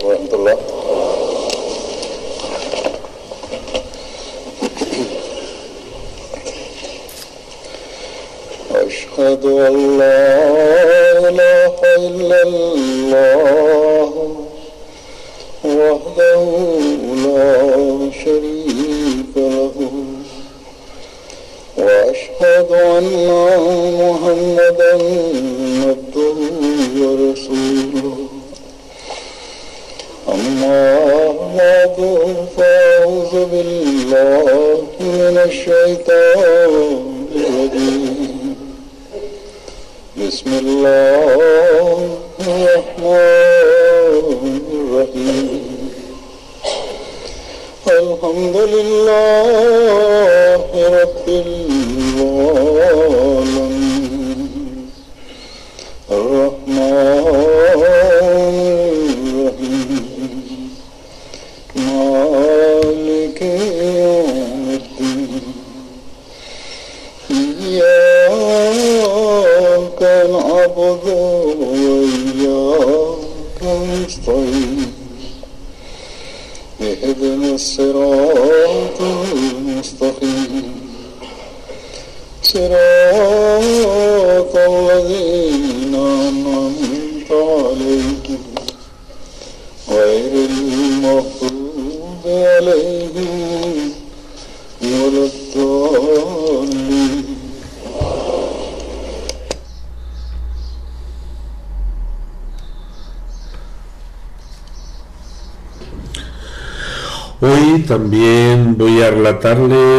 ورحمة الله. أشهد أن لا إله إلا الله وحده لا شريك له وأشهد أن محمدا عبده ورسوله. أما بعد فأعوذ بالله من الشيطان الرجيم. بسم الله الرحمن الرحيم. الحمد لله رب العالمين الرحمن الرحيم مالك يوم الدين إياك نعبد وإياك نستعين اهدنا الصراط المستقيم صراط الذين أنعمت عليهم غير المغضوب عليهم ولا الضالين. Hoy también voy a relatarles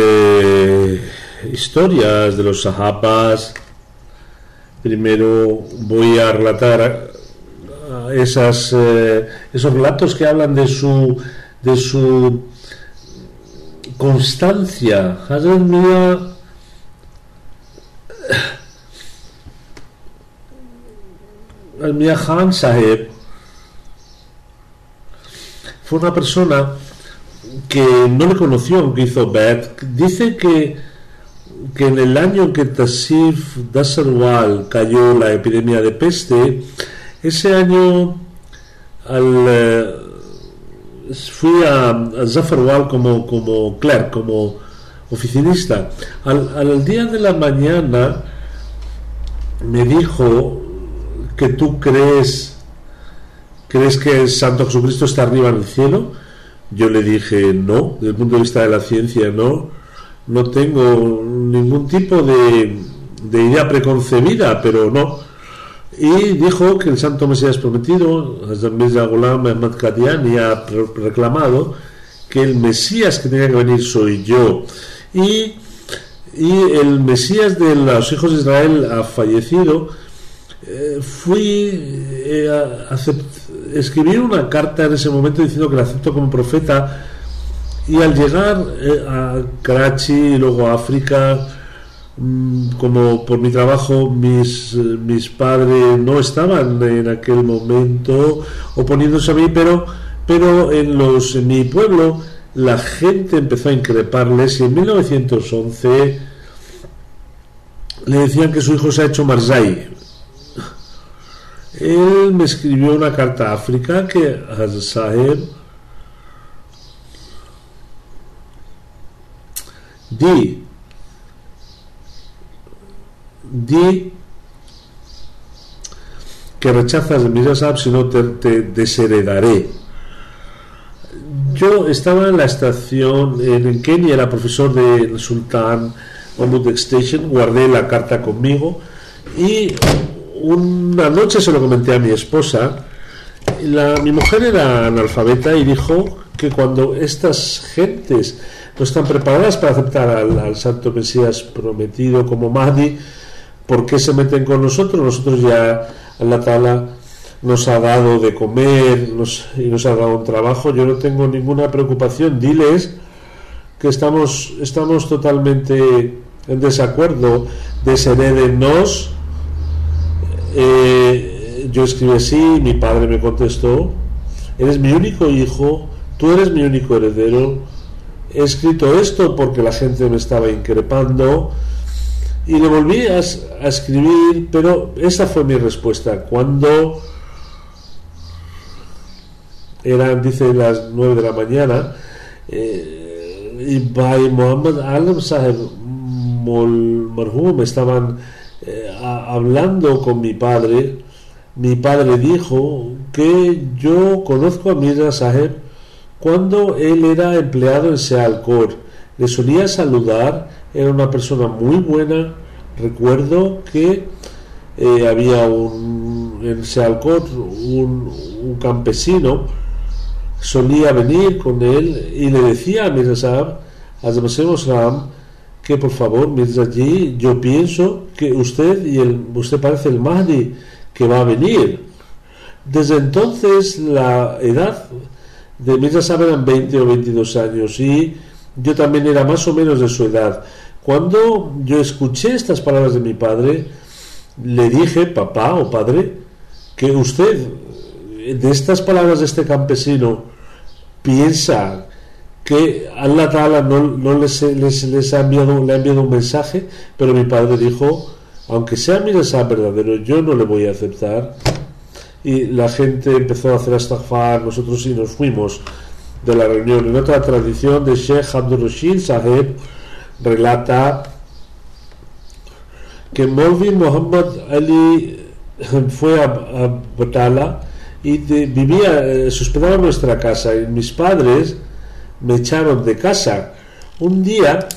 historias de los sahabas. Primero voy a relatar esos relatos que hablan de su constancia. Hazrat Mia Khan Saheb fue una persona que no le conoció aunque hizo Bai'at. Dice que en el año en que Tasif Dasarwal cayó la epidemia de peste, ese año fui a Zafarwal como clerk, como oficinista. Al día de la mañana me dijo que tú crees que el Santo Jesucristo está arriba en el cielo. Yo le dije no, desde el punto de vista de la ciencia no tengo ningún tipo de idea preconcebida, pero no. Y dijo que el Santo Mesías prometido, Hazrat Mirza Ghulam Ahmad Qadiani, ha reclamado que el Mesías que tenía que venir soy yo, y el Mesías de los hijos de Israel ha fallecido. Escribí una carta en ese momento diciendo que la acepto como profeta, y al llegar a Karachi y luego a África, como por mi trabajo mis padres no estaban en aquel momento oponiéndose a mí, pero en mi pueblo la gente empezó a increparles, y en 1911 le decían que su hijo se ha hecho Marzai. Él me escribió una carta a África que Hazrat Saheb di que rechazas de Mirza Sahib, si no te desheredaré. Yo estaba en la estación en Kenia, era profesor del Sultan Mahmud Station, guardé la carta conmigo y una noche se lo comenté a mi esposa. Mi mujer era analfabeta y dijo que cuando estas gentes no están preparadas para aceptar al Santo Mesías prometido como Mahdi, ¿por qué se meten con nosotros? Nosotros ya Allah Ta'ala nos ha dado de comer y nos ha dado un trabajo. Yo no tengo ninguna preocupación. Diles que estamos totalmente en desacuerdo. Desherédennos. Yo escribí así, mi padre me contestó: eres mi único hijo, tú eres mi único heredero. He escrito esto porque la gente me estaba increpando, y le volví a escribir, pero esa fue mi respuesta. Cuando eran, dice, las 9 de la mañana, y Bhai Muhammad Alam Saheb Marhum estaban hablando con mi padre. Mi padre dijo que yo conozco a Mirza Saheb cuando él era empleado en Sialkot. Le solía saludar, era una persona muy buena. Recuerdo que había en Sialkot un campesino, solía venir con él y le decía a Mirza Saheb, que por favor, Mirzaji, yo pienso que usted parece el Mahdi que va a venir. Desde entonces la edad de Mirza Saheb eran 20 o 22 años y yo también era más o menos de su edad. Cuando yo escuché estas palabras de mi padre, le dije, papá o padre, que usted, de estas palabras de este campesino, piensa que Allah Ta'ala no les ha enviado, le ha enviado un mensaje. Pero mi padre dijo, aunque sea Mirza Saheb verdadero, yo no le voy a aceptar. Y la gente empezó a hacer astaghfar, nosotros sí nos fuimos de la reunión. En otra tradición de Sheikh Abdul Rashid Saheb relata que Maulvi Muhammad Ali fue a Batala y se hospedaba en nuestra casa, y mis padres me echaron de casa. Un día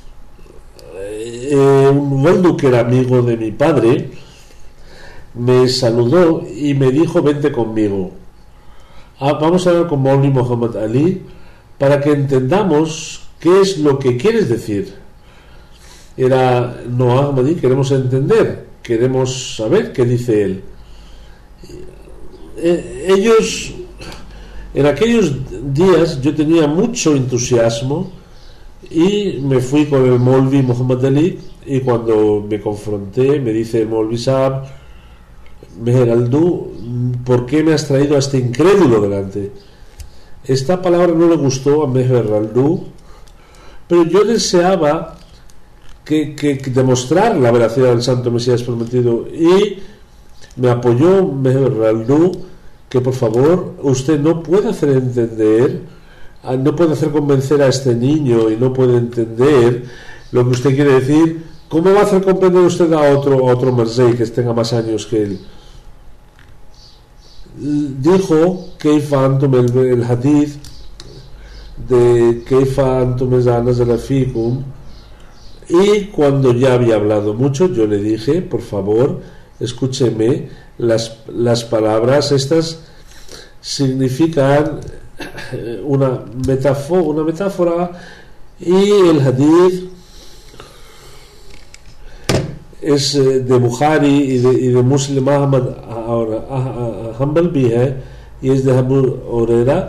un Waldu, que era amigo de mi padre, me saludó y me dijo, vente conmigo, vamos a hablar con Maulvi Muhammad Ali para que entendamos qué es lo que quieres decir. Era no Ahmadi, queremos entender, queremos saber qué dice él. Ellos, en aquellos días yo tenía mucho entusiasmo y me fui con el Maulvi Muhammad Ali, y cuando me confronté me dice el Maulvi Saheb, Meher Aldu, ¿por qué me has traído a este incrédulo delante? Esta palabra no le gustó a Meher Aldu, pero yo deseaba que demostrar la veracidad del Santo Mesías prometido, y me apoyó Meher Aldu que por favor usted no puede hacer entender, no puede hacer convencer a este niño y no puede entender lo que usted quiere decir. ¿Cómo va a hacer comprender usted a otro Merzei que tenga más años que él? Dijo Keifa Antum, el hadith de Keifa Antum Nazala Fikum, y cuando ya había hablado mucho yo le dije, por favor, escúcheme, las palabras estas significan una metáfora, y el hadith es de Bukhari y de Muslim Ahmad Hanbal भी है, y es de Abu Huraira.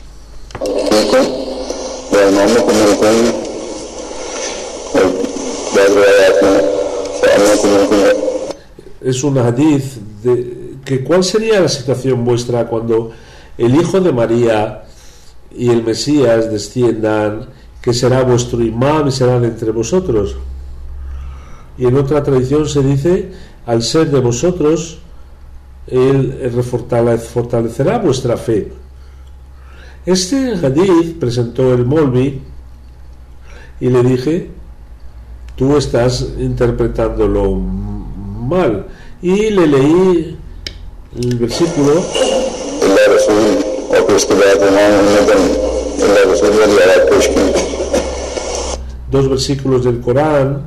Es un hadith que ¿cuál sería la situación vuestra cuando el hijo de María y el Mesías desciendan, que será vuestro imam y será de entre vosotros? Y en otra tradición se dice, al ser de vosotros él fortalecerá vuestra fe. Este hadith presentó el Maulvi y le dije, tú estás interpretándolo mal, y le leí el versículo, dos versículos del Corán,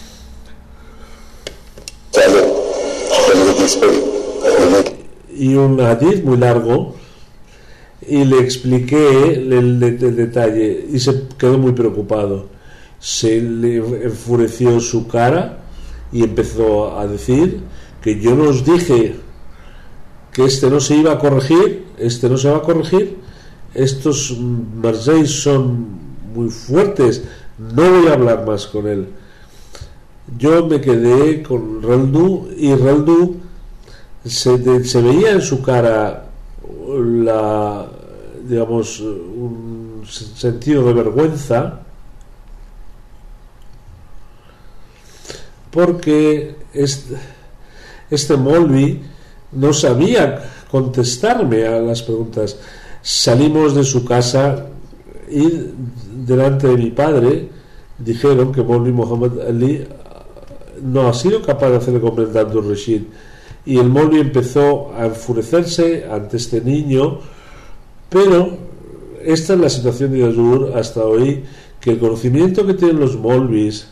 y un hadith muy largo, y le expliqué el detalle, y se quedó muy preocupado. Se le enfureció su cara y empezó a decir que yo no os dije que no se iba a corregir, no se va a corregir, estos Marseilles son muy fuertes, no voy a hablar más con él. Yo me quedé con Raldu, y Raldu se veía en su cara un sentido de vergüenza, porque este Maulvi no sabía contestarme a las preguntas. salimos de su casa y delante de mi padre dijeron que Molvi Muhammad Ali no ha sido capaz de hacerle comprender a Abdul Rashid, y el Molvi empezó a enfurecerse ante este niño. Pero esta es la situación de Yazur hasta hoy, que el conocimiento que tienen los Molvis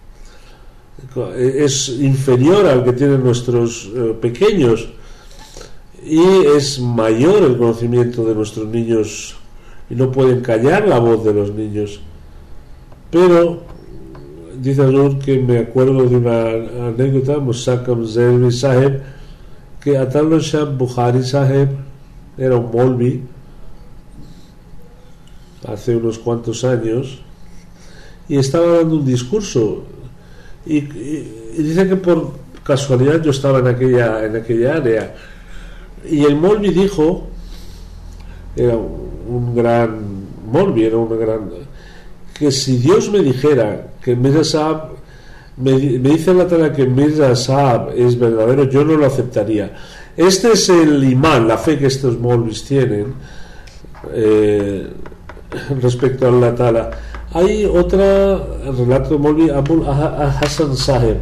es inferior al que tienen nuestros pequeños, y es mayor el conocimiento de nuestros niños, y no pueden callar la voz de los niños. Pero dice Yazur que me acuerdo de una anécdota, Musakam Zerbi Saheb, que Atallah Shah Bukhari Saheb era un Molvi hace unos cuantos años, y estaba dando un discurso, y dice que por casualidad yo estaba en aquella área, y el Molvi dijo, era un gran Molvi, que si Dios me dijera que Mirza Sahab me dice la Tala que Mirza Sahab es verdadero, yo no lo aceptaría. Este es el imán, la fe que estos Molvis tienen respecto a la Tala. Hay otro relato de Molvi Abul Hassan Saheb,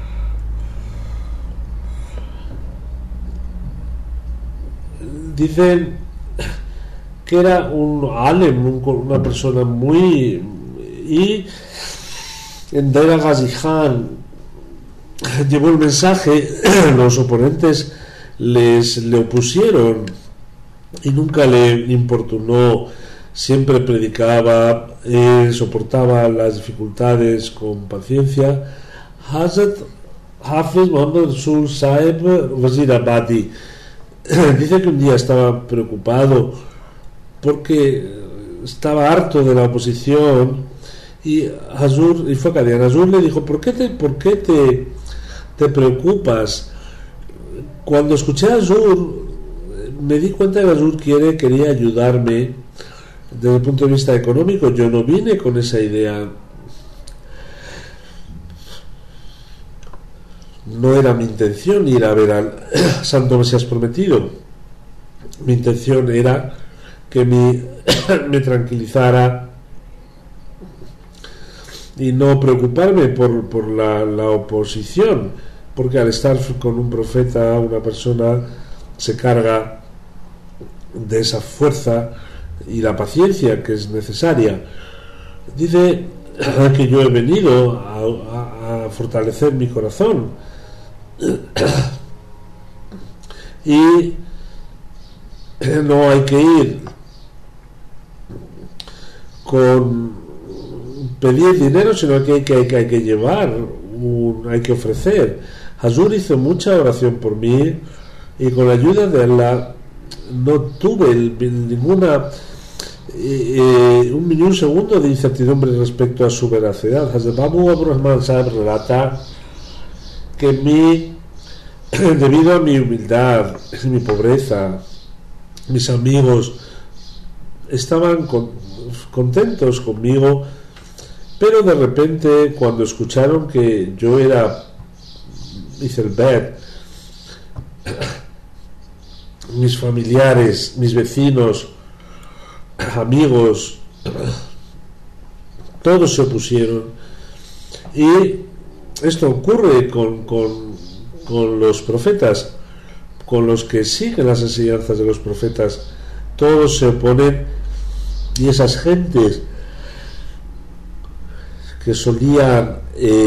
dicen que era un alem, una persona muy, y en Daira Ghazi Khan llevó el mensaje, los oponentes le opusieron y nunca le importunó, siempre predicaba, soportaba las dificultades con paciencia. Hazrat Hafiz Muhammad Rasul Saheb Wazirabadi dice que un día estaba preocupado porque estaba harto de la oposición, y fue a Qadian. Hazur le dijo: ¿por qué te preocupas? Cuando escuché a Hazur me di cuenta que Hazur quería ayudarme desde el punto de vista económico. Yo no vine con esa idea, no era mi intención ir a ver al Santo Mesías Prometido. Mi intención era que me tranquilizara y no preocuparme por la oposición, porque al estar con un profeta, una persona se carga de esa fuerza y la paciencia que es necesaria. Dice que yo he venido a fortalecer mi corazón y no hay que ir con pedir dinero, sino que hay que llevar, hay que ofrecer. Hazur hizo mucha oración por mí, y con la ayuda de Allah no tuve ninguna un segundo de incertidumbre respecto a su veracidad. Hazrat Abu Abdurrahman Saheb relata que debido a mi humildad, mi pobreza, mis amigos estaban contentos conmigo, pero de repente, cuando escucharon que yo era Izelbert, mis familiares, mis vecinos, amigos, todos se opusieron. Y esto ocurre con los profetas, con los que siguen las enseñanzas de los profetas. Todos se oponen, y esas gentes que solían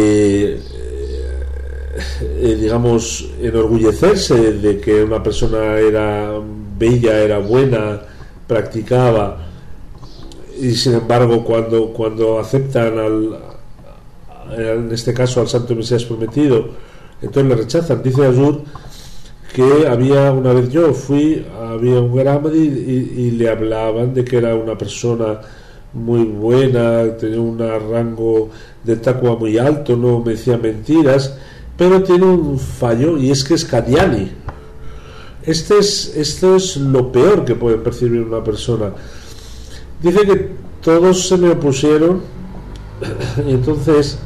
digamos, enorgullecerse de que una persona era bella, era buena, practicaba, y sin embargo cuando aceptan en este caso al Santo Mesías Prometido, entonces le rechazan. Dice Hazur que había una vez había un Gramadi y le hablaban de que era una persona muy buena, tenía un rango de taqwa muy alto, no me decía mentiras, pero tiene un fallo, y es que es Qadiani. Esto es lo peor que puede percibir una persona. Dice que todos se me opusieron, y entonces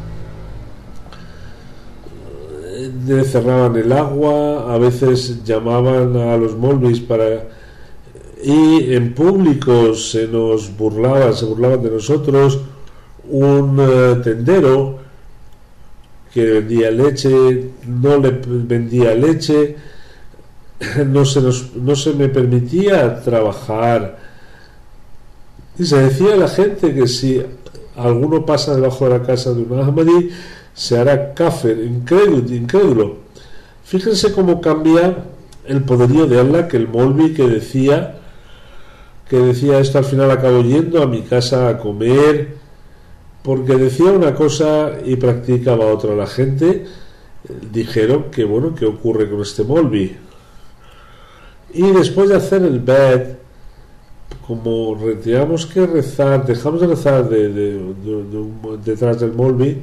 le cerraban el agua, a veces llamaban a los molvis para y en público se burlaban de nosotros. Un tendero que vendía leche no le vendía leche, no se me permitía trabajar, y se decía a la gente que si alguno pasa debajo de la casa de un Ahmadi se hará kafir, incrédulo. Fíjense cómo cambia el poderío de Allah, que el Molvi que decía esto, al final acabó yendo a mi casa a comer, porque decía una cosa y practicaba otra. La gente dijeron que bueno, ¿qué ocurre con este Molvi? Y después de hacer el bed, como dejamos de rezar detrás del Molvi,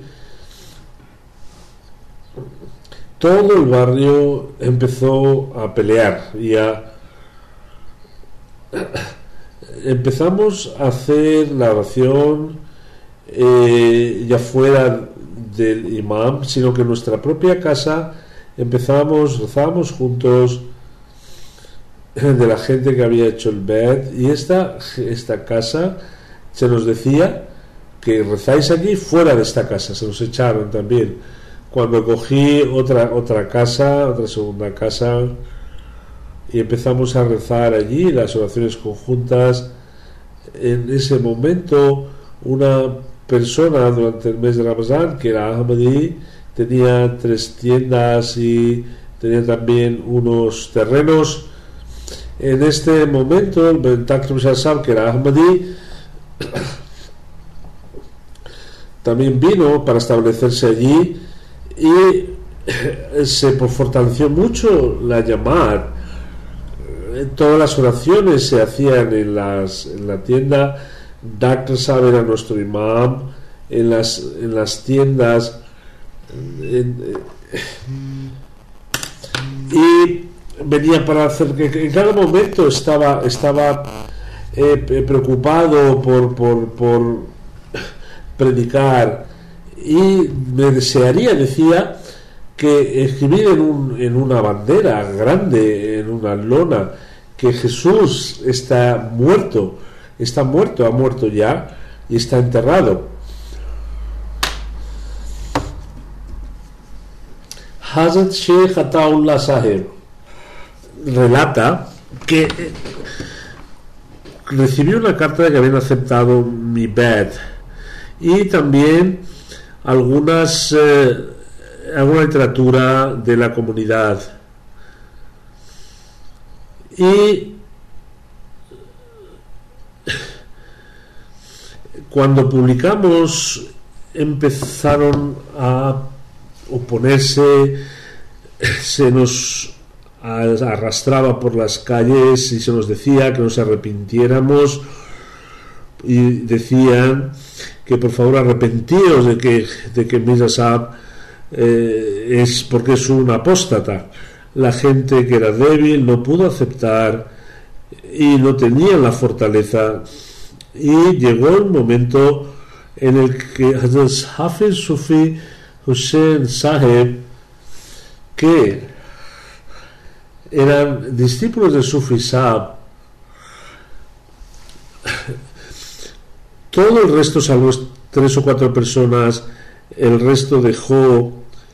todo el barrio empezó a pelear y empezamos a hacer la oración ya fuera del imam, sino que en nuestra propia casa rezábamos juntos de la gente que había hecho el bed, y esta casa se nos decía que rezáis aquí fuera de esta casa. Se nos echaron también. Cuando cogí otra segunda casa, y empezamos a rezar allí las oraciones conjuntas, en ese momento una persona durante el mes de Ramadán, que era Ahmadi, tenía 3 tiendas y tenía también unos terrenos. En este momento el Bentakrim Shasab, que era Ahmadi, también vino para establecerse allí, y se fortaleció mucho la Yamad. Todas las oraciones se hacían en la tienda. Dr. Saab era nuestro imam. En las tiendas, y venía para hacer que en cada momento estaba preocupado por predicar, y me decía que escribir en una bandera grande, en una lona, que Jesús ha muerto ya y está enterrado. Hazrat Sheikh Ataullah Sahib relata que recibió una carta de que habían aceptado mi bed, y también alguna literatura de la comunidad, y cuando publicamos empezaron a oponerse, se nos arrastraba por las calles y se nos decía que nos arrepintiéramos, y decían que por favor arrepentíos de que Mirza Saab es porque es un apóstata. La gente que era débil no pudo aceptar y no tenía la fortaleza, y llegó el momento en el que Hafiz Sufi Hussein Sahib, que eran discípulos de Sufi Saab, todo el resto, salvo 3 o 4 personas, el resto dejó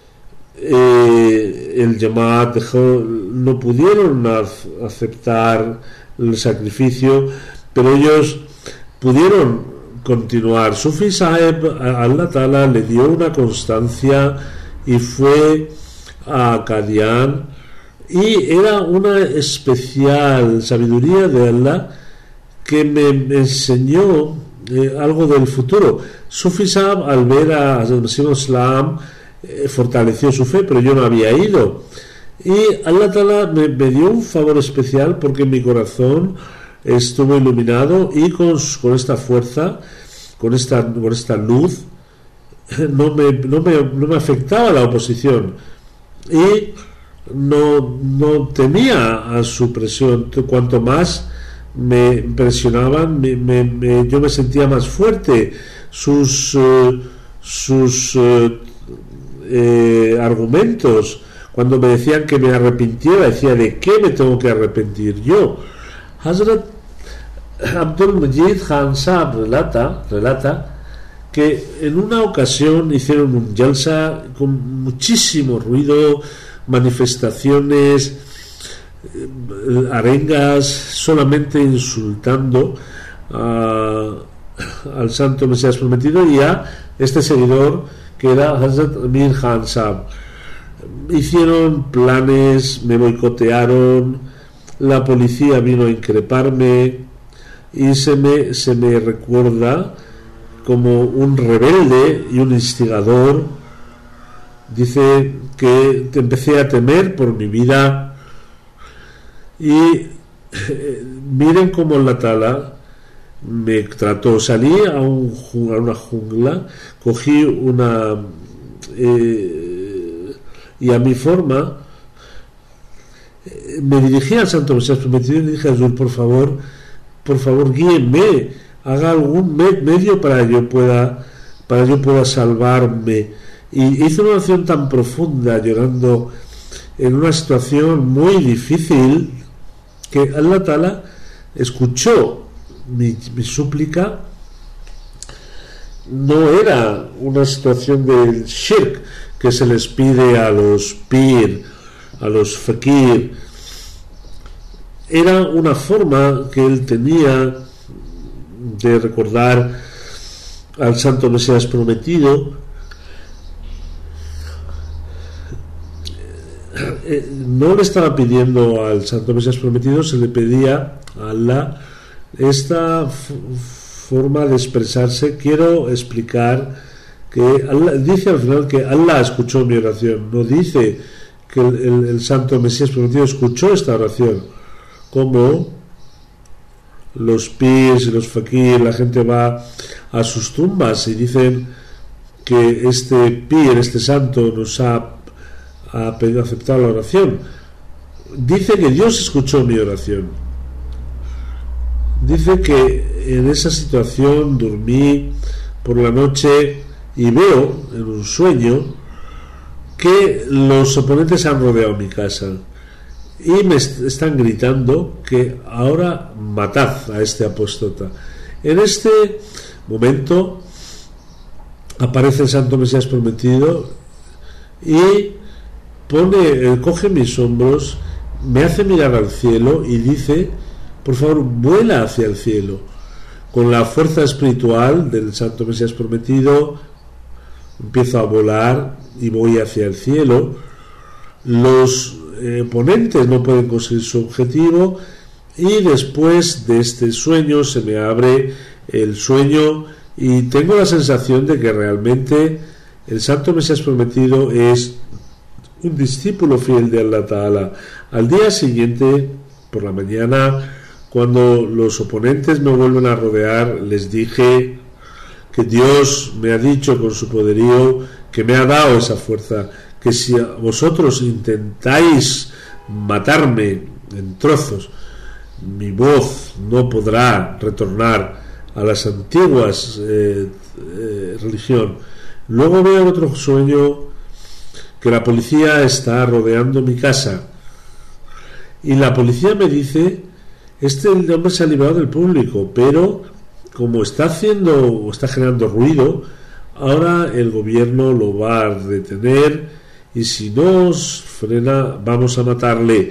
el Jamaat, no pudieron aceptar el sacrificio, pero ellos pudieron continuar. Sufi Sahib, Allah Ta'ala le dio una constancia y fue a Qadian, y era una especial sabiduría de Allah que me enseñó algo del futuro. Sufi Saab, al ver a Masih Islam, fortaleció su fe, pero yo no había ido, y Allah Ta'ala me dio un favor especial, porque mi corazón estuvo iluminado, y con esta fuerza, con esta luz, no me afectaba la oposición, y no temía a su presión. Cuanto más me presionaban, yo me sentía más fuerte. Sus argumentos, cuando me decían que me arrepintiera, decía, ¿de qué me tengo que arrepentir yo? Hazrat Abdul Majid Khan Saab relata que en una ocasión hicieron un jalsa con muchísimo ruido, manifestaciones, arengas, solamente insultando al santo Mesías prometido y a este seguidor que era Hazrat Amir Khan Saab. Hicieron planes, me boicotearon, la policía vino a increparme y se me recuerda como un rebelde y un instigador. Dice que empecé a temer por mi vida y miren cómo Allah Ta'ala me trató. Salí a una jungla, cogí una y a mi forma me dirigí al Santo Mesías prometido y le dije a Azul, por favor guíenme, haga algún medio para yo pueda salvarme. Y hice una oración tan profunda, llorando en una situación muy difícil, que Allah Ta'ala escuchó mi súplica. No era una situación del shirk que se les pide a los pir, a los fakir. Era una forma que él tenía de recordar al Santo Mesías prometido. No le estaba pidiendo al Santo Mesías prometido, se le pedía a Allah esta forma de expresarse. Quiero explicar que Allah dice al final que Allah escuchó mi oración, no dice que el Santo Mesías prometido escuchó esta oración, como los pirs y los fakir. La gente va a sus tumbas y dicen que este pir, este santo, nos ha aceptado la oración. Dice que Dios escuchó mi oración. Dice que en esa situación dormí por la noche y veo en un sueño que los oponentes han rodeado mi casa y me están gritando que ahora matad a este apóstata. En este momento aparece el Santo Mesías prometido y coge mis hombros, me hace mirar al cielo y dice, por favor, vuela hacia el cielo. Con la fuerza espiritual del Santo Mesías prometido empiezo a volar y voy hacia el cielo. Los oponentes no pueden conseguir su objetivo y después de este sueño se me abre el sueño y tengo la sensación de que realmente el Santo Mesías prometido es un discípulo fiel de Allah Ta'ala. Al día siguiente, por la mañana, cuando los oponentes me vuelven a rodear, les dije que Dios me ha dicho con su poderío que me ha dado esa fuerza, que si vosotros intentáis matarme en trozos, mi voz no podrá retornar a las antiguas religión. Luego veo en otro sueño que la policía está rodeando mi casa y la policía me dice, este hombre se ha librado del público, pero como está generando ruido, ahora el gobierno lo va a detener y si no os frena vamos a matarle.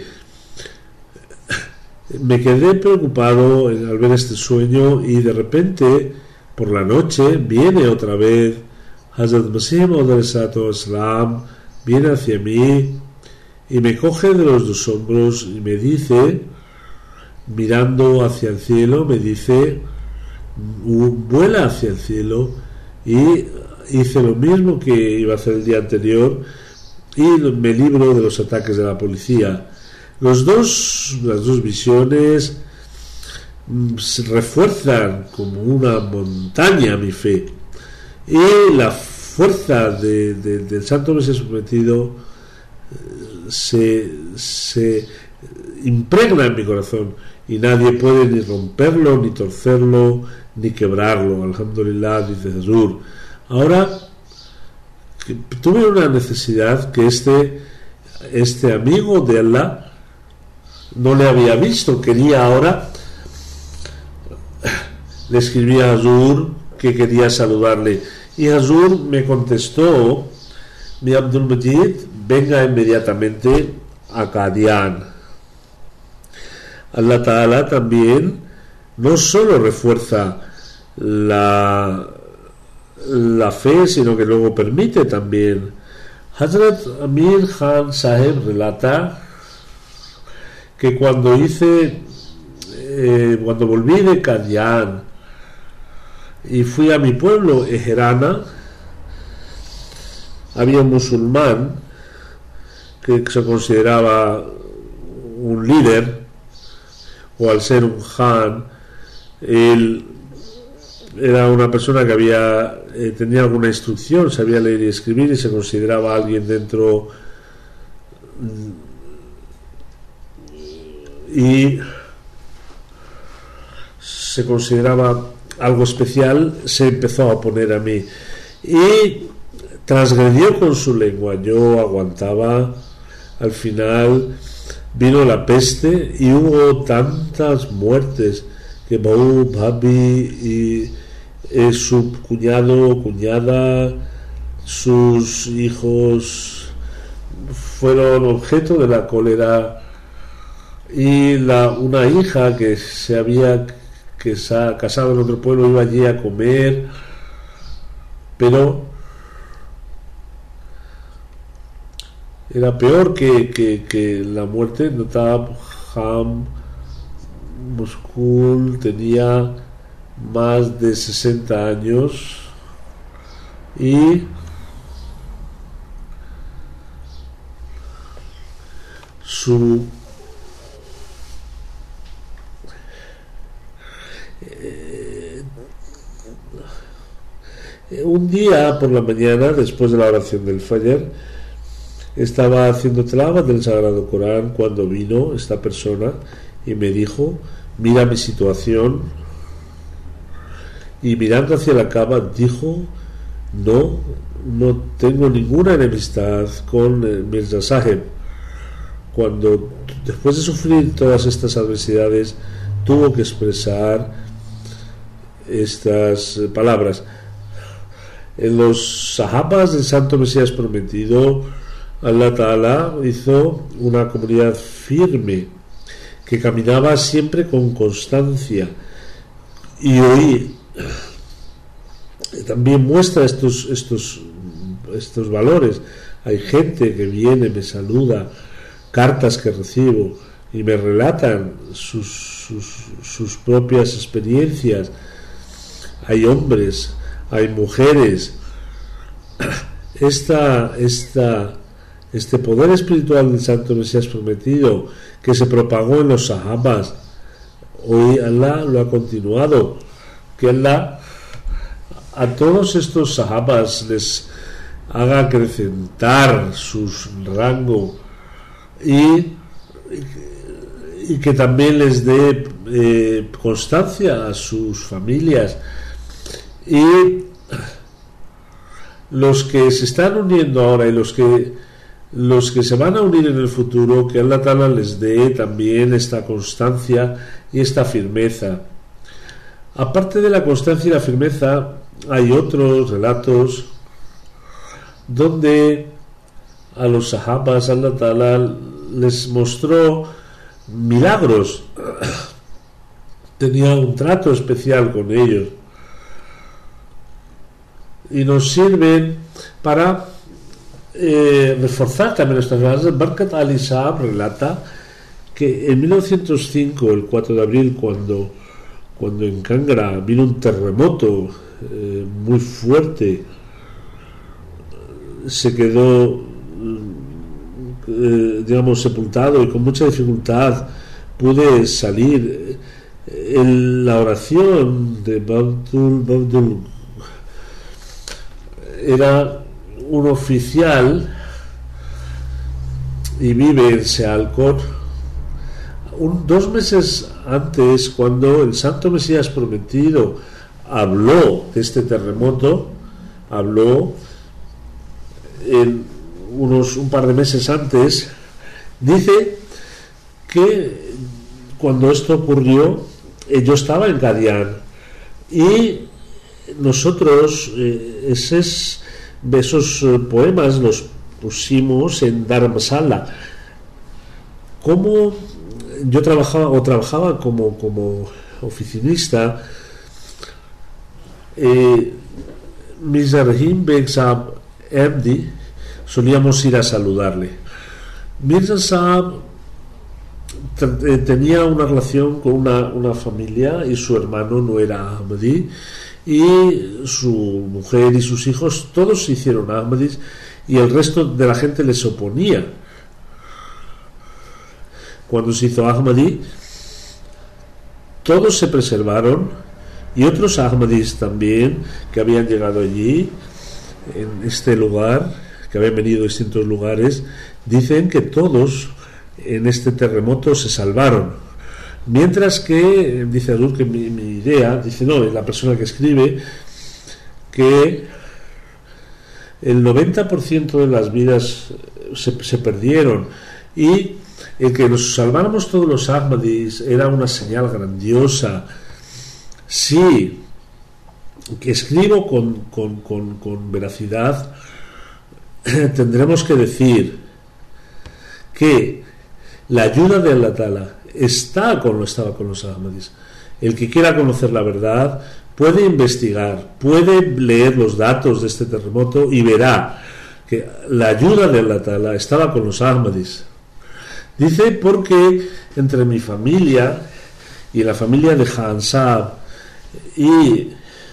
Me quedé preocupado al ver este sueño y de repente por la noche viene otra vez Hazrat Masih Maud Islam, viene hacia mí y me coge de los dos hombros y me dice, mirando hacia el cielo, me dice, vuela hacia el cielo. Y hice lo mismo que iba a hacer el día anterior y me libro de los ataques de la policía. Las dos visiones refuerzan como una montaña mi fe y la fuerza del Santo Mesías prometido se impregna en mi corazón y nadie puede ni romperlo, ni torcerlo, ni quebrarlo. Alhamdulillah, dice Jesús. Ahora tuve una necesidad que este amigo de Allah no le había visto, quería ahora le escribí a Hazur que quería saludarle, y Hazur me contestó: mi Abdul Majid, venga inmediatamente a Qadian. Allah Ta'ala también no solo refuerza la fe, sino que luego permite también. Hazrat Amir Khan Saheb relata que cuando volví de Qadian y fui a mi pueblo Ejerana, había un musulmán que se consideraba un líder, o al ser un Khan, él era una persona que tenía alguna instrucción, sabía leer y escribir, y se consideraba alguien dentro, y se consideraba algo especial. Se empezó a oponer a mí y transgredió con su lengua. Yo aguantaba. Al final vino la peste y hubo tantas muertes que Baú, Bhabi y su cuñado o cuñada, sus hijos fueron objeto de la cólera, y una hija que se había casado en otro pueblo iba allí a comer, pero era peor que la muerte. Notab Ham Muskul tenía más de 60 años y un día por la mañana, después de la oración del Fajr, estaba haciendo tilawat del Sagrado Corán cuando vino esta persona y me dijo: mira mi situación. Y mirando hacia la cama dijo: no tengo ninguna enemistad con Mirza Saheb. Cuando después de sufrir todas estas adversidades tuvo que expresar estas palabras. En los sahabas del Santo Mesías Prometido, Allah Ta'ala hizo una comunidad firme que caminaba siempre con constancia, y hoy también muestra estos valores. Hay gente que viene, me saluda, cartas que recibo y me relatan sus propias experiencias. Hay hombres, hay mujeres. Este poder espiritual del Santo Mesías Prometido, que se propagó en los sahabas, hoy Allah lo ha continuado. Que Allah a todos estos sahabas les haga acrecentar sus rango, y que también les dé constancia a sus familias, y los que se están uniendo ahora y los que se van a unir en el futuro, que Allah Ta'ala les dé también esta constancia y esta firmeza. Aparte de la constancia y la firmeza, hay otros relatos donde a los sahabas Allah Ta'ala les mostró milagros, tenía un trato especial con ellos, y nos sirven para reforzar también nuestras bases. Barkat Ali Saab relata que en 1905, el 4 de abril, cuando en Kangra vino un terremoto muy fuerte, se quedó sepultado, y con mucha dificultad pude salir. La oración de Babdul era un oficial y vive en Sealcor. 2 meses antes, cuando el Santo Mesías Prometido habló de este terremoto, habló un par de meses antes, dice que cuando esto ocurrió, yo estaba en Qadian, Y nosotros esos poemas los pusimos en Dharamsala. Como yo trabajaba como oficinista, Mirza Rahim Beg Saab Erdi solíamos ir a saludarle. Mirza Saab tenía una relación con una familia y su hermano no era Ahmadi, y su mujer y sus hijos todos se hicieron Ahmadis y el resto de la gente les oponía. Cuando se hizo Ahmadi, todos se preservaron, y otros Ahmadis también que habían llegado allí en este lugar, que habían venido de distintos lugares, dicen que todos en este terremoto se salvaron. Mientras que, dice Hazur, que mi idea, dice no, la persona que escribe, que el 90% de las vidas se perdieron, y el que nos salváramos todos los Ahmadis era una señal grandiosa. Sí, que escribo con veracidad, tendremos que decir que la ayuda de Allah Ta'ala estaba con los Ahmadis. El que quiera conocer la verdad puede investigar, puede leer los datos de este terremoto y verá que la ayuda de Allah Ta'ala estaba con los Ahmadis. Dice, porque entre mi familia y la familia de Khan Saab y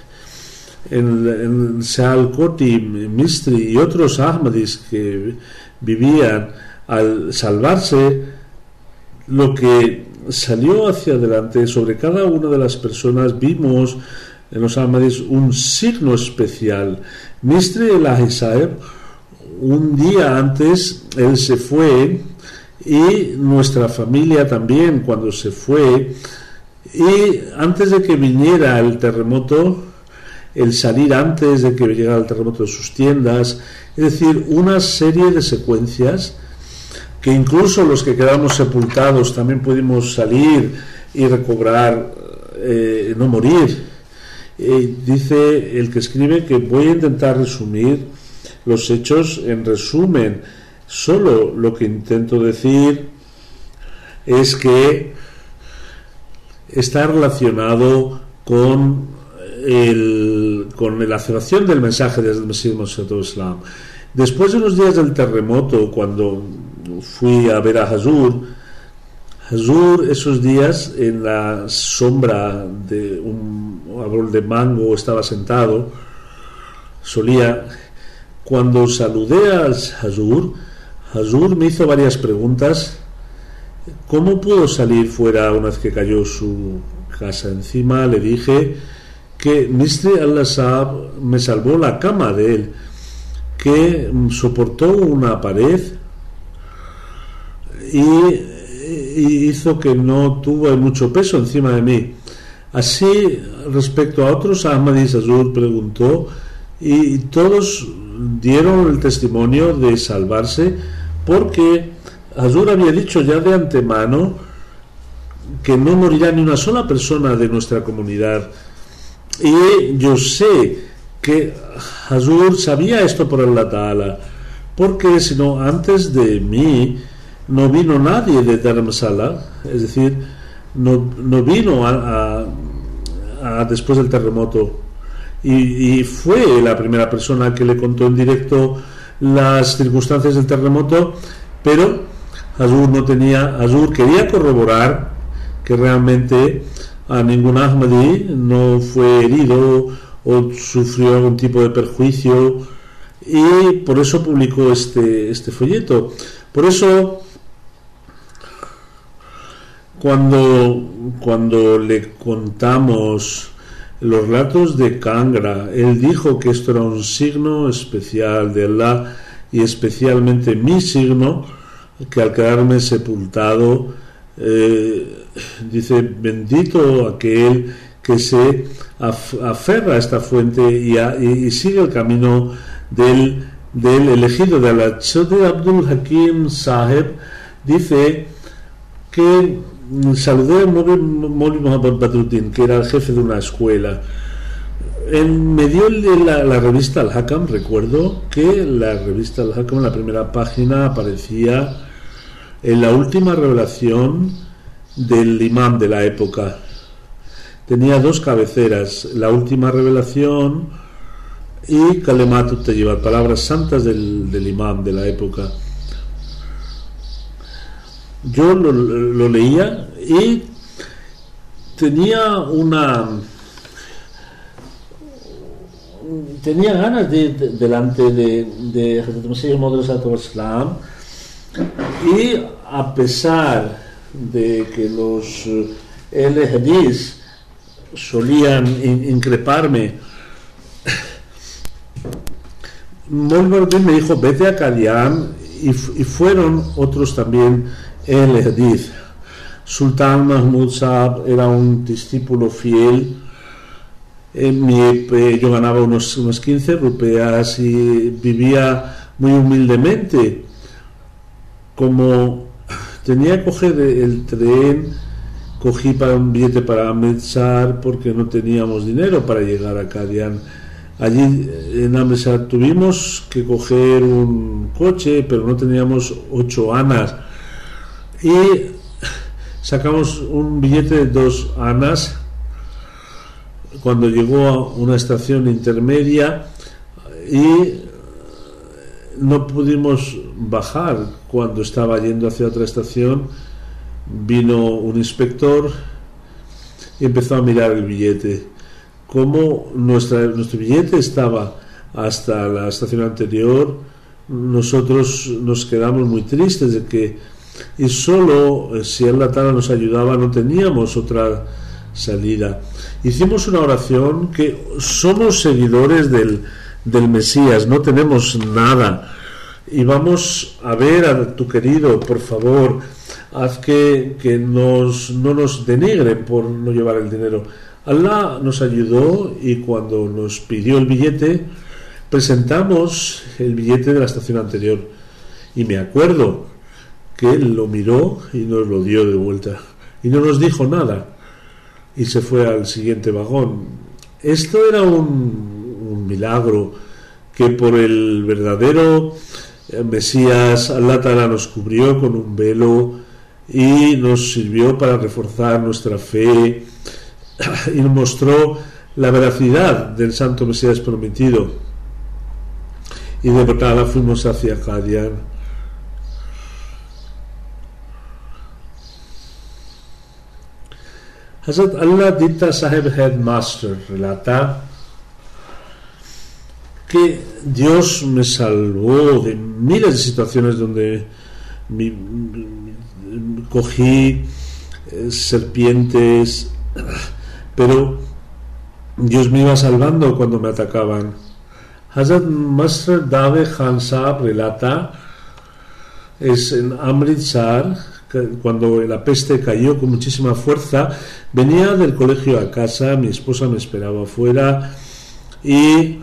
en Sialkoti, Mistri y otros Ahmadis que vivían, al salvarse, lo que salió hacia adelante sobre cada una de las personas, vimos en los Ahmadis un signo especial. Mistri el Ahisaeb, un día antes él se fue, y nuestra familia también cuando se fue, y antes de que viniera el terremoto, el salir antes de que llegara el terremoto de sus tiendas, es decir, una serie de secuencias que incluso los que quedamos sepultados también pudimos salir y recobrar, no morir. Dice el que escribe que voy a intentar resumir los hechos en resumen. Solo lo que intento decir es que está relacionado con la aceptación del mensaje desde el Mesías Islam. Después de unos días del terremoto, cuando fui a ver a Hazur, esos días en la sombra de un árbol de mango estaba sentado. Cuando saludé a Hazur me hizo varias preguntas. ¿Cómo pudo salir fuera una vez que cayó su casa encima? Le dije que Mistri Allah Saab me salvó la cama de él, que soportó una pared y hizo que no tuvo mucho peso encima de mí. Así, respecto a otros Ahmadis, Hazur preguntó, y todos dieron el testimonio de salvarse, porque Hazur había dicho ya de antemano que no morirá ni una sola persona de nuestra comunidad. Y yo sé que Hazur sabía esto por Allah Ta'ala, porque si no, antes de mí no vino nadie de Dharamsala, es decir, no vino después del terremoto, y fue la primera persona que le contó en directo las circunstancias del terremoto. Pero Hazur quería corroborar que realmente a ningún Ahmadi no fue herido o sufrió algún tipo de perjuicio, y por eso publicó este folleto. Por eso, cuando le contamos los relatos de Kangra, él dijo que esto era un signo especial de Allah, y especialmente mi signo, que al quedarme sepultado, dice, bendito aquel que se aferra a esta fuente y sigue el camino del elegido de Allah. Chaudhry Abdul Hakim Saheb dice que saludé a Maulvi Muhammad Badruddin, que era el jefe de una escuela. me dio la revista Al-Hakam. Recuerdo que la revista Al-Hakam, en la primera página, aparecía en la última revelación del imán de la época. Tenía dos cabeceras, la última revelación y Kalematut Tayyibat, palabras santas del imán de la época. Yo lo leía y tenía ganas delante de Hazrat Masih Maud Islam, y a pesar de que los Hadís solían increparme, Molvardin me dijo: vete a Qadian, y fueron otros también Hadith. Sultán Mahmud Saab era un discípulo fiel. Yo ganaba unos 15 rupeas y vivía muy humildemente. Como tenía que coger el tren, cogí para un billete para Amritsar porque no teníamos dinero para llegar a Qadian. Allí en Amritsar tuvimos que coger un coche, pero no teníamos 8 anas, y sacamos un billete de 2 anas. Cuando llegó a una estación intermedia y no pudimos bajar, cuando estaba yendo hacia otra estación, vino un inspector y empezó a mirar el billete. Como nuestro billete estaba hasta la estación anterior, nosotros nos quedamos muy tristes de que, y solo si Allah Ta'ala nos ayudaba, no teníamos otra salida. Hicimos una oración que somos seguidores del Mesías, no tenemos nada, y vamos a ver a tu querido, por favor, haz que no nos denigren por no llevar el dinero. Allah nos ayudó, y cuando nos pidió el billete, presentamos el billete de la estación anterior, y me acuerdo que él lo miró y nos lo dio de vuelta y no nos dijo nada, y se fue al siguiente vagón. Esto era un milagro que por el verdadero Mesías Allah Ta'ala nos cubrió con un velo y nos sirvió para reforzar nuestra fe, y nos mostró la veracidad del santo Mesías prometido, y de verdad fuimos hacia Qadian. Hazrat Allah Dita Sahib Headmaster relata que Dios me salvó de miles de situaciones donde cogí serpientes, pero Dios me iba salvando cuando me atacaban. Hazrat Masr Dave Khan Saab relata, es en Amritsar, cuando la peste cayó con muchísima fuerza, venía del colegio a casa, mi esposa me esperaba afuera y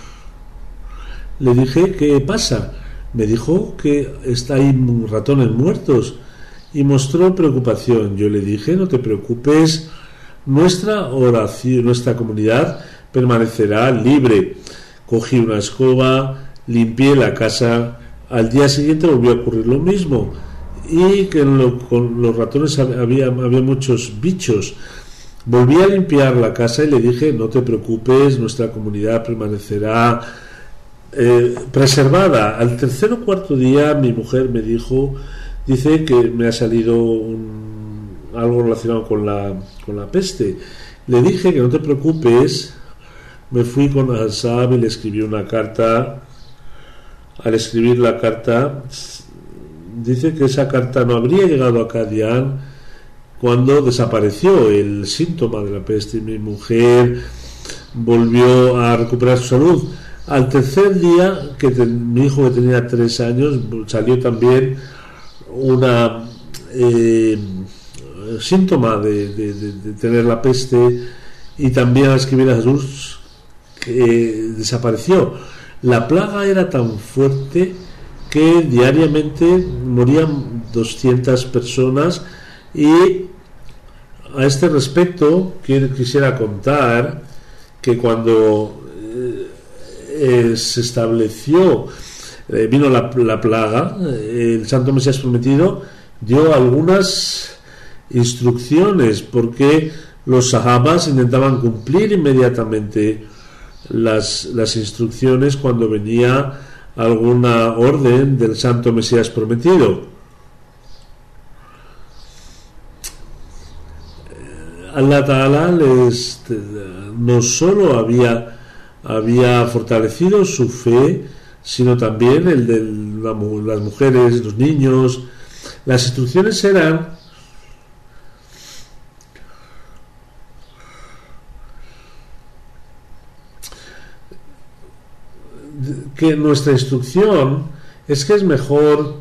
le dije: ¿qué pasa? Me dijo que hay ratones muertos y mostró preocupación. Yo le dije: no te preocupes, nuestra oración, nuestra comunidad permanecerá libre. Cogí una escoba, limpié la casa. Al día siguiente volvió a ocurrir lo mismo, y que con los ratones había muchos bichos. Volví a limpiar la casa y le dije: no te preocupes, nuestra comunidad permanecerá preservada. Al tercer o cuarto día mi mujer me dice que me ha salido algo relacionado con la peste. Le dije que no te preocupes. Me fui con Al-Saab y le escribí una carta. Al escribir la carta, dice que esa carta no habría llegado a Qadian cuando desapareció el síntoma de la peste. Mi mujer volvió a recuperar su salud. Al tercer día, mi hijo, que tenía 3 años, salió también una síntoma de tener la peste, y también al escribir a Jesús que desapareció. La plaga era tan fuerte que diariamente morían 200 personas, y a este respecto quisiera contar que cuando se estableció, vino la plaga, el Santo Mesías Prometido dio algunas instrucciones, porque los sahabas intentaban cumplir inmediatamente las instrucciones cuando venía alguna orden del Santo Mesías Prometido. Allah Ta'ala no solo había fortalecido su fe, sino también el de las mujeres, los niños. Las instrucciones eran que nuestra instrucción es que es mejor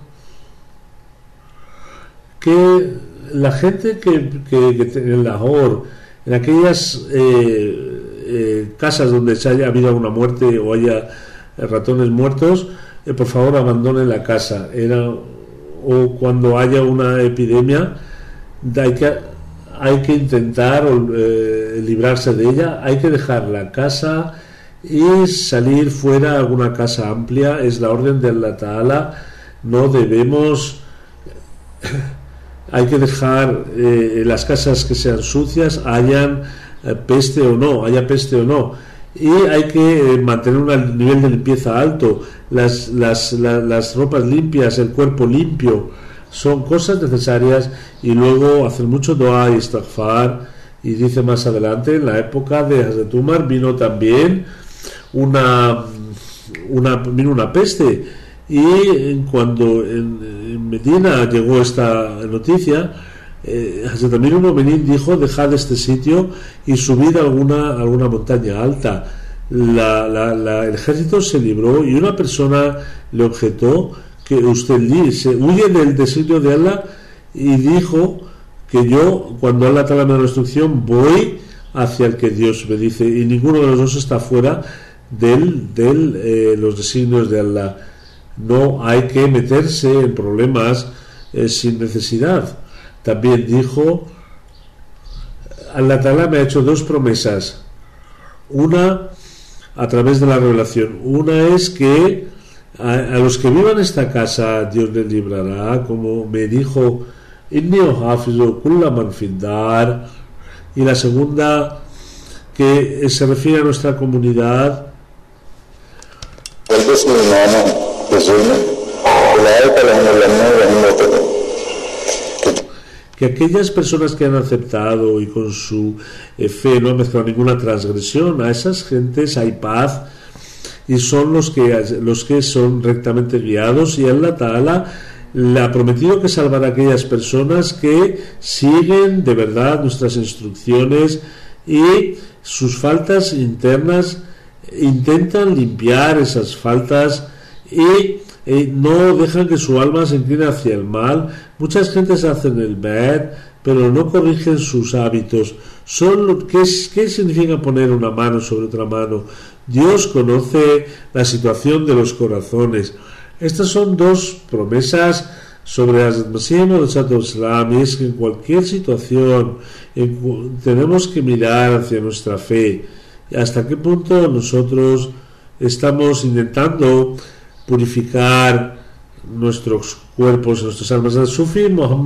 que la gente que en Lahore, en aquellas casas donde haya habido alguna muerte o haya ratones muertos, por favor abandonen la casa. O cuando haya una epidemia hay que intentar librarse de ella, hay que dejar la casa y salir fuera a alguna casa amplia. Es la orden de Allah Ta'ala. No debemos, hay que dejar las casas que sean sucias, haya peste o no, y hay que mantener un nivel de limpieza alto. Las ropas limpias, el cuerpo limpio, son cosas necesarias. Y luego hacer mucho dua y istighfar. Y dice más adelante, en la época de Hazrat Umar vino también una peste, y cuando en Medina llegó esta noticia, Hazrat Amir al-Mu'minin dijo: dejad este sitio y subid a alguna montaña alta. El ejército se libró, y una persona le objetó que usted se huye del designio de Allah, y dijo que yo, cuando Allah te da una instrucción, voy hacia el que Dios me dice, y ninguno de los dos está fuera de los designios de Allah. No hay que meterse en problemas sin necesidad. También dijo: Allah Ta'ala me ha hecho dos promesas, una a través de la revelación. Una es que a los que vivan esta casa Dios les librará, como me dijo Inni hafizu kulla man fid dar. Y la segunda, que se refiere a nuestra comunidad, que aquellas personas que han aceptado y con su fe no han mezclado ninguna transgresión, a esas gentes hay paz, y son los que son rectamente guiados. Y Allah Ta'ala le ha prometido que salvará a aquellas personas que siguen de verdad nuestras instrucciones, y sus faltas internas intentan limpiar esas faltas, y no dejan que su alma se incline hacia el mal. Muchas gentes hacen el bad, pero no corrigen sus hábitos. ¿Qué significa poner una mano sobre otra mano? Dios conoce la situación de los corazones. Estas son dos promesas sobre Hazrat Masih Maud, y es que en cualquier situación tenemos que mirar hacia nuestra fe, y hasta qué punto nosotros estamos intentando purificar nuestros cuerpos, nuestras almas. El Sufi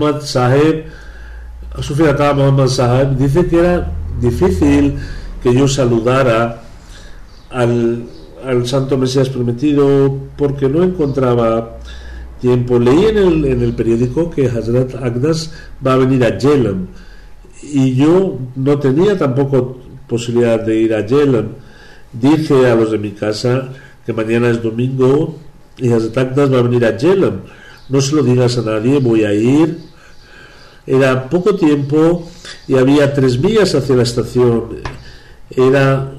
Ata Muhammad Sahib dice que era difícil que yo saludara al Santo Mesías Prometido porque no encontraba tiempo. Leí en el periódico que Hazrat Agdas va a venir a Jhelum, y yo no tenía tampoco posibilidad de ir a Jhelum. Dije a los de mi casa que mañana es domingo y Hazrat Agdas va a venir a Jhelum. No se lo digas a nadie, voy a ir. Era poco tiempo y había 3 millas hacia la estación. Era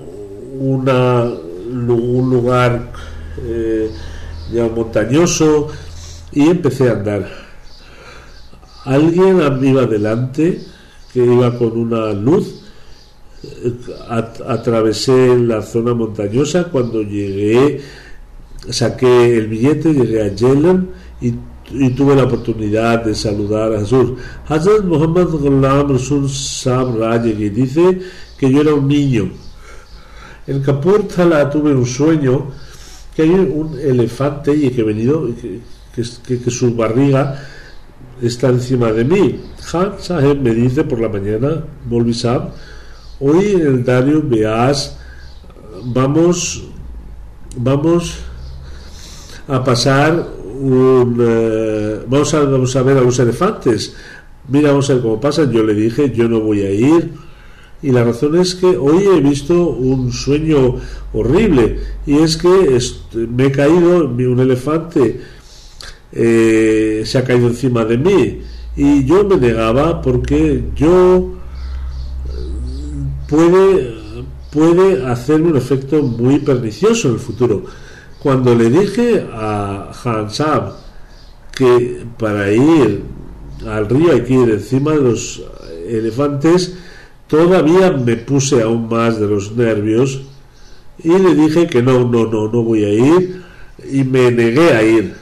un lugar ya montañoso, y empecé a andar. Alguien iba delante, que iba con una luz. Atravesé la zona montañosa. Cuando llegué, saqué el billete, llegué a Jhelum y tuve la oportunidad de saludar a Hazur. Hazrat Muhammad Ghulam Rasul Sahib Rajegi dice que yo era un niño, En Kapurthala tuve un sueño que hay un elefante y que he venido, que su barriga está encima de mí. Han Saheb me dice por la mañana, Molvi Sahab, hoy en el Dario Beas vamos a pasar vamos a ver a los elefantes, mira, vamos a ver cómo pasan. Yo le dije, yo no voy a ir, y la razón es que hoy he visto un sueño horrible, y es que me he caído, un elefante se ha caído encima de mí, y yo me negaba porque yo puede hacerme un efecto muy pernicioso en el futuro. Cuando le dije a Hansab que para ir al río hay que ir encima de los elefantes, todavía me puse aún más de los nervios y le dije que no voy a ir, y me negué a ir.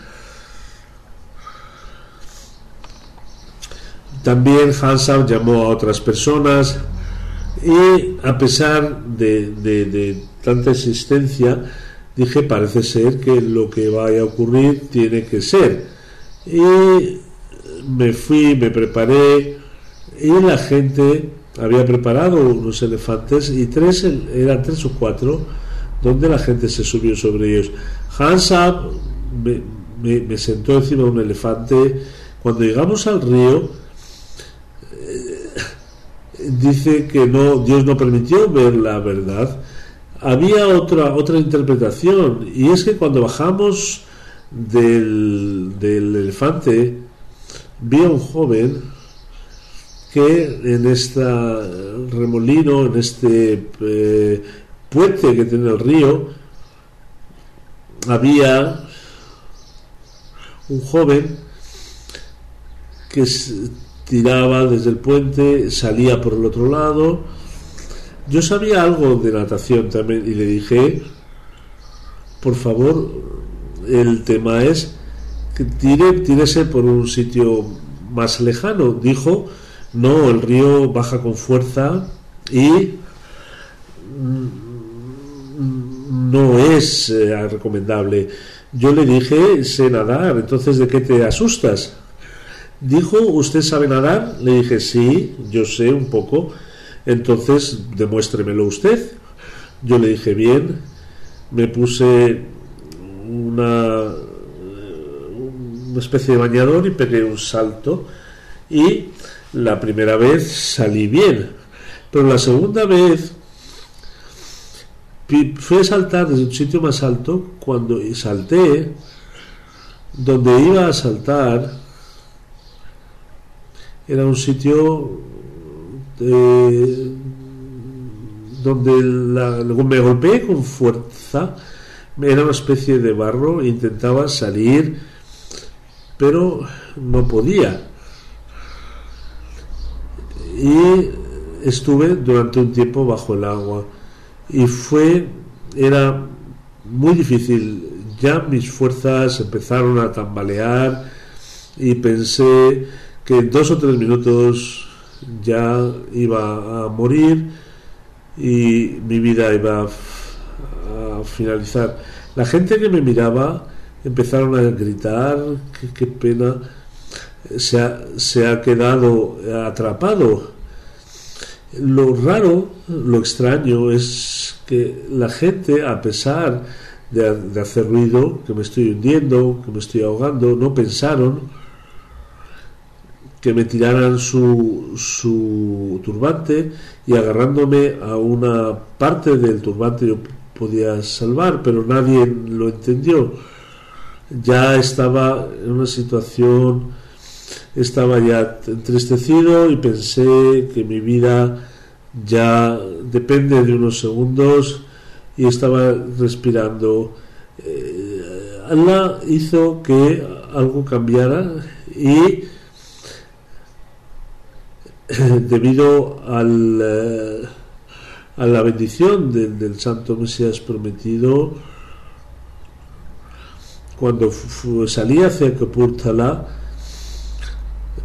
También Hansab llamó a otras personas, y a pesar de tanta insistencia, dije, parece ser que lo que vaya a ocurrir tiene que ser. Y me fui, me preparé, y la gente había preparado unos elefantes, y eran tres o cuatro, donde la gente se subió sobre ellos. Hansab me sentó encima de un elefante. Cuando llegamos al río, dice que Dios no permitió ver la verdad. Había otra interpretación, y es que cuando bajamos del elefante, vi a un joven que en este remolino, en este puente que tiene el río, había un joven que tiraba desde el puente, salía por el otro lado. Yo sabía algo de natación también, y le dije, por favor, el tema es que tírese por un sitio más lejano. Dijo, no, el río baja con fuerza y no es recomendable. Yo le dije, sé nadar. Entonces, ¿de qué te asustas? Dijo, ¿usted sabe nadar? Le dije, sí, yo sé un poco. Entonces, demuéstremelo usted. Yo le dije, bien. Me puse una especie de bañador y pegué un salto, y la primera vez salí bien, pero la segunda vez fui a saltar desde un sitio más alto. Cuando salté, donde iba a saltar era un sitio donde me golpeé con fuerza. Era una especie de barro, intentaba salir, pero no podía, y estuve durante un tiempo bajo el agua, y era muy difícil. Ya mis fuerzas empezaron a tambalear, y pensé que en 2 o 3 minutos ya iba a morir y mi vida iba a finalizar. La gente que me miraba empezaron a gritar, qué pena, se ha quedado atrapado. Lo raro, lo extraño es que la gente, a pesar de hacer ruido, que me estoy hundiendo, que me estoy ahogando, no pensaron que me tiraran su turbante, y agarrándome a una parte del turbante yo podía salvar, pero nadie lo entendió. Ya estaba en una situación, estaba ya entristecido, y pensé que mi vida ya depende de unos segundos, y estaba respirando. Allah hizo que algo cambiara, y debido a la bendición del Santo Mesías prometido, cuando salí hacia Kapurthala,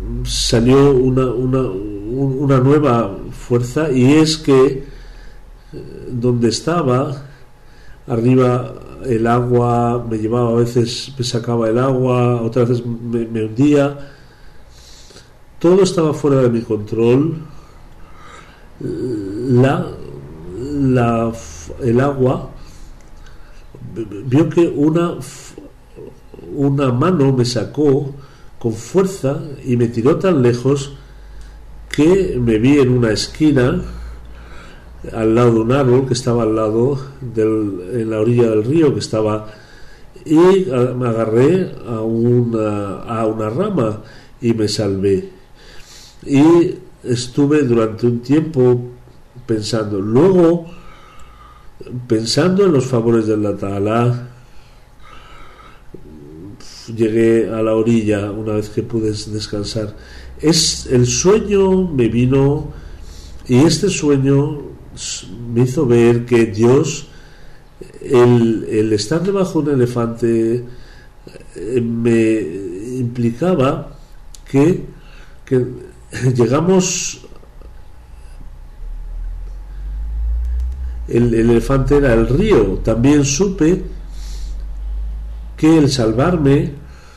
salió una nueva fuerza, y es que donde estaba, arriba el agua me llevaba, a veces me sacaba el agua, otras veces me hundía, todo estaba fuera de mi control. El agua vio que una mano me sacó con fuerza y me tiró tan lejos que me vi en una esquina al lado de un árbol que estaba al lado en la orilla del río que estaba, y me agarré a una rama y me salvé, y estuve durante un tiempo pensando en los favores de Allah Ta'ala. Llegué a la orilla una vez que pude descansar. El sueño me vino, y este sueño me hizo ver que Dios, el estar debajo de un elefante, me implicaba que llegamos. El elefante era el río. También supe que el salvarme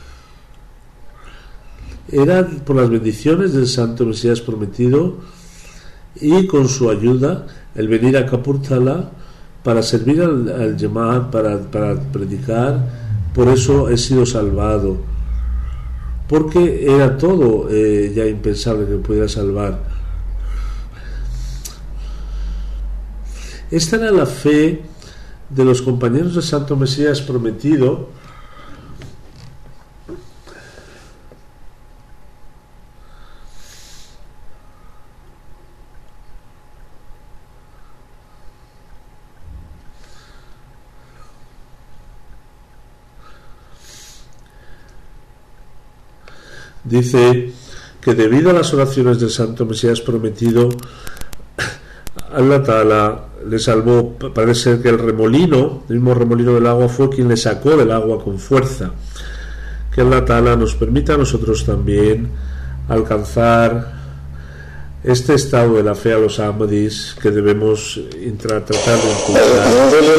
era por las bendiciones del Santo Mesías prometido, y con su ayuda el venir a Kapurthala para servir al Jamaat, para predicar. Por eso he sido salvado, porque era todo ya impensable que me pudiera salvar. Esta era la fe de los compañeros del Santo Mesías prometido, dice que debido a las oraciones del Santo Mesías prometido, Allah Ta'ala le salvó. Parece ser que el mismo remolino del agua, fue quien le sacó del agua con fuerza. Que Allah Ta'ala nos permita a nosotros también alcanzar este estado de la fe a los Ahmadis que debemos tratar de encontrar.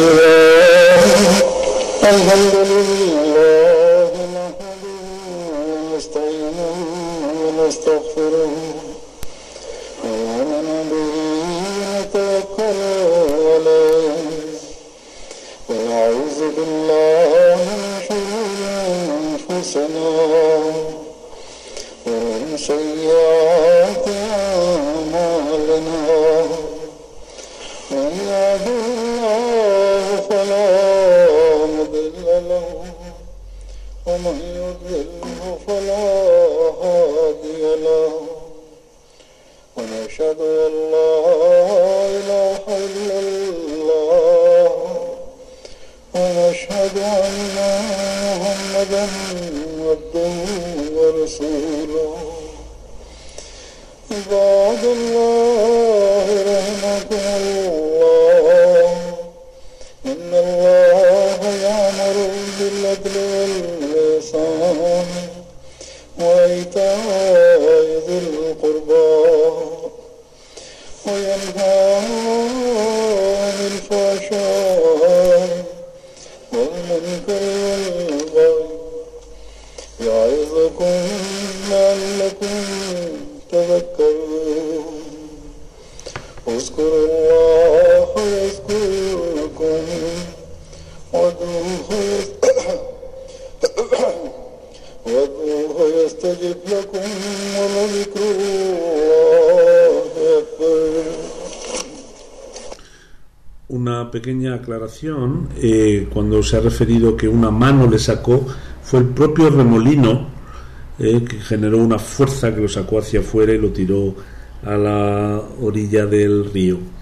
Una pequeña aclaración, cuando se ha referido que una mano le sacó, fue el propio remolino que generó una fuerza que lo sacó hacia afuera y lo tiró a la orilla del río.